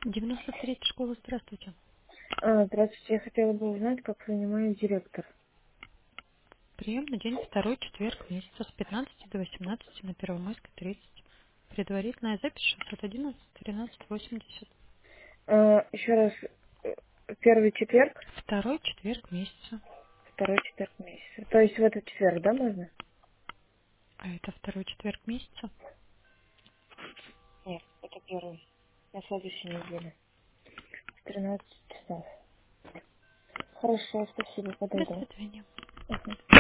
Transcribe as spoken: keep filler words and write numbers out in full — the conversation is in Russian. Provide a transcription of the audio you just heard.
девяносто третья школа, здравствуйте. А, здравствуйте, я хотела бы узнать, как принимает директор. Приемный день второй четверг месяца с пятнадцати до восемнадцати на Первомайской тридцать. Предварительная запись шестьсот одиннадцать тринадцать восемьдесят. А, еще раз, э, первый четверг, Второй четверг месяца. второй четверг месяца. То есть в этот четверг, да, можно? А это второй четверг месяца. Нет, это первый. На следующей неделе. В тринадцать часов. Хорошо, спасибо, До подойду. свидания. Мгм.